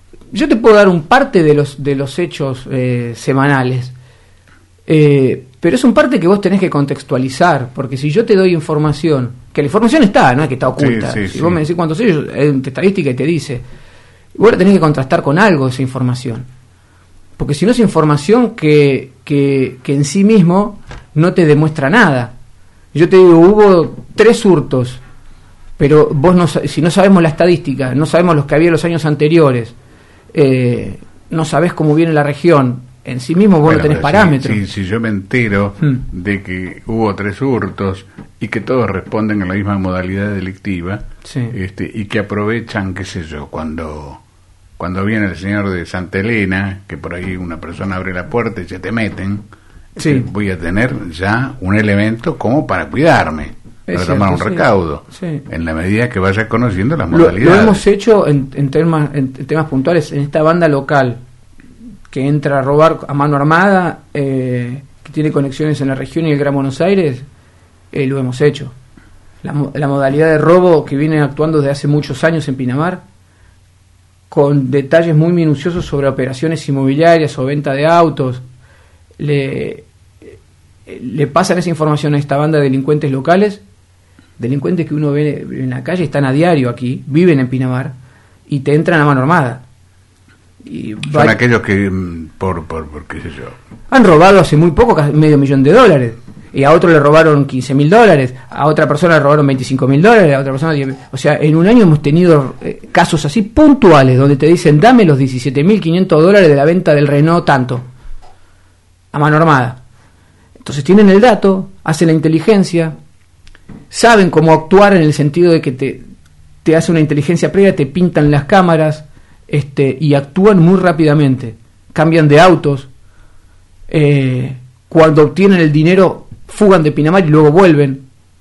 yo te puedo dar un parte de los hechos semanales, pero es un parte que vos tenés que contextualizar, porque si yo te doy información, que la información está, no es que está oculta, si vos me decís cuántos hechos, hay estadística y te dice, vos la tenés que contrastar con algo esa información, porque si no es información que en sí mismo no te demuestra nada. Yo te digo, hubo 3 hurtos, pero vos no, si no sabemos la estadística, no sabemos los que había los años anteriores, no sabés cómo viene la región, en sí mismo vos no tenés parámetros. Si yo me entero de que hubo 3 hurtos y que todos responden a la misma modalidad delictiva, y que aprovechan, qué sé yo, cuando viene el señor de Santa Elena, que por ahí una persona abre la puerta y se te meten, voy a tener ya un elemento como para cuidarme, para tomar un recaudo, en la medida que vaya conociendo las modalidades. Lo hemos hecho en temas puntuales, en esta banda local que entra a robar a mano armada, que tiene conexiones en la región y el Gran Buenos Aires, lo hemos hecho. La modalidad de robo que viene actuando desde hace muchos años en Pinamar, con detalles muy minuciosos sobre operaciones inmobiliarias o venta de autos, le pasan esa información a esta banda de delincuentes locales, delincuentes que uno ve en la calle, están a diario aquí, viven en Pinamar, y te entran a mano armada. Son aquellos que, por qué sé yo, han robado hace muy poco casi $500,000, y a otro le robaron $15,000, a otra persona le robaron $25,000, a otra persona $10,000. O sea, en un año hemos tenido casos así puntuales, donde te dicen, dame los $17,500 de la venta del Renault tanto, a mano armada. Entonces tienen el dato, hacen la inteligencia, saben cómo actuar en el sentido de que te hace una inteligencia previa, te pintan las cámaras, y actúan muy rápidamente, cambian de autos, cuando obtienen el dinero fugan de Pinamar y luego vuelven,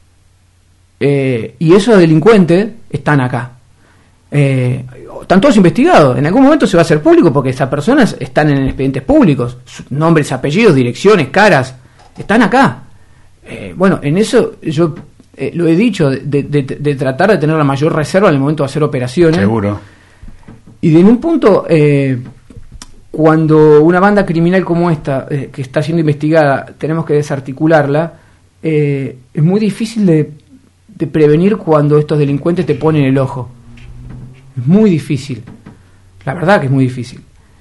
y esos delincuentes están acá, están todos investigados, en algún momento se va a hacer público porque esas personas están en expedientes públicos, nombres, apellidos, direcciones, caras, están acá. Bueno, en eso yo lo he dicho, de tratar de tener la mayor reserva en el momento de hacer operaciones. Seguro. Y en un punto, cuando una banda criminal como esta, que está siendo investigada, tenemos que desarticularla, es muy difícil de prevenir cuando estos delincuentes te ponen el ojo. Es muy difícil. La verdad que es muy difícil.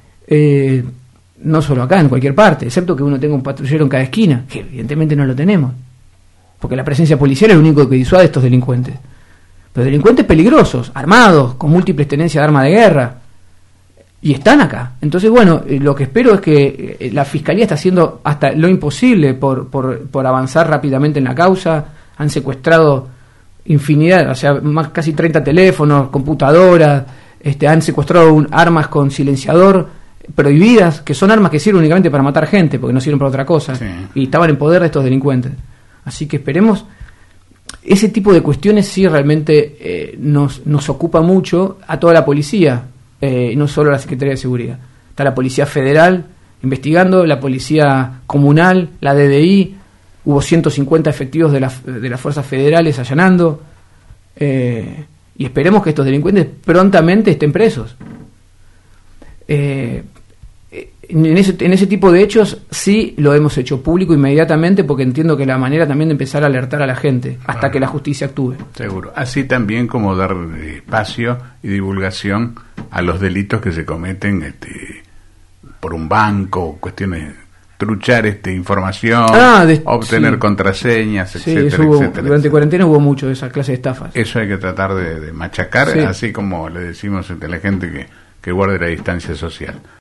No solo acá, en cualquier parte, excepto que uno tenga un patrullero en cada esquina, que evidentemente no lo tenemos. Porque la presencia policial es lo único que disuade a estos delincuentes. Pero delincuentes peligrosos, armados, con múltiples tenencias de arma de guerra, y están acá. Entonces, bueno, lo que espero es que la Fiscalía está haciendo hasta lo imposible por avanzar rápidamente en la causa. Han secuestrado infinidad, o sea, casi 30 teléfonos, computadoras, han secuestrado armas con silenciador prohibidas, que son armas que sirven únicamente para matar gente, porque no sirven para otra cosa, y estaban en poder de estos delincuentes. Así que esperemos. Ese tipo de cuestiones sí realmente nos ocupa mucho a toda la policía, no solo a la Secretaría de Seguridad. Está la Policía Federal investigando, la Policía Comunal, la DDI, hubo 150 efectivos de las fuerzas federales allanando, y esperemos que estos delincuentes prontamente estén presos. En ese tipo de hechos sí lo hemos hecho público inmediatamente, porque entiendo que la manera también de empezar a alertar a la gente hasta que la justicia actúe. Seguro. Así también como dar espacio y divulgación a los delitos que se cometen por un banco, cuestiones, truchar información, obtener contraseñas, etcétera, etcétera. Durante cuarentena hubo mucho de esa clase de estafas. Eso hay que tratar de machacar, así como le decimos a la gente que guarde la distancia social.